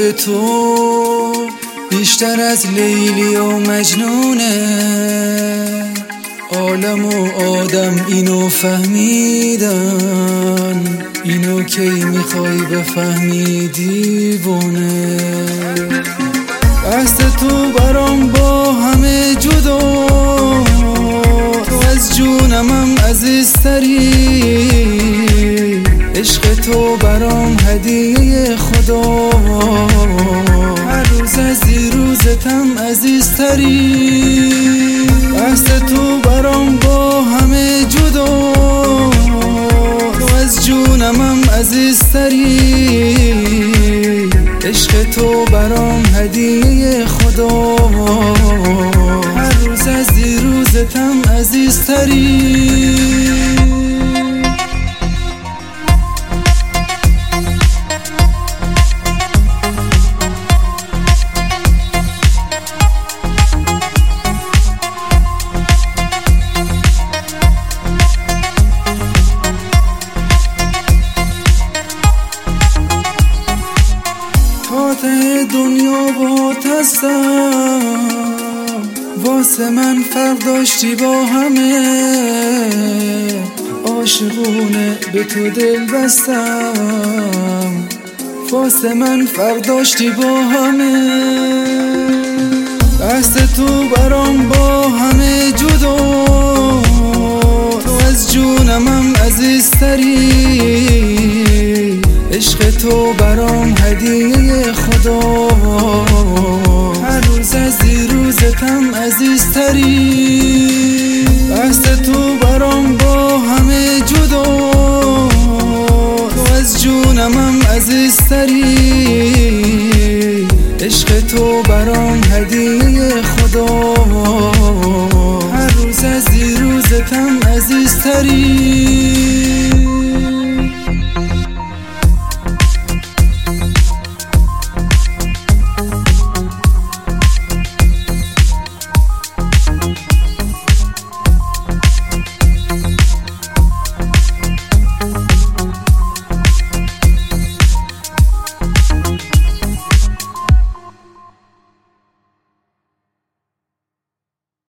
به تو بیشتر از لیلی و مجنونه. عالم و آدم اینو فهمیدن، اینو کی میخوای بفهمی دیوونه؟ دست تو برام با همه جدا، تو از جونمم عزیزتری. عشق تو برام هدیه خدا، هر روز از روزتم عزیزتری. دست تو برام با همه جدا، تو از جونمم عزیزتری. عشق تو برام هدیه خدا، هر روز از روزتم عزیزتری. ته دنیا باهات هستم، واسه من فرق داشتی با همه. عاشقونه به تو دل بستم، واسه من فرق داشتی با همه. دست تو برام با همه جدا، تو از جونمم عزیزتری. عشق تو برام هدیه خدا، هر روز از روزتم عزیزتری. دست تو برام با همه جدا، تو از جونمم عزیزتری. عشق تو برام هدیه خدا، هر روز از روزتم عزیزتری.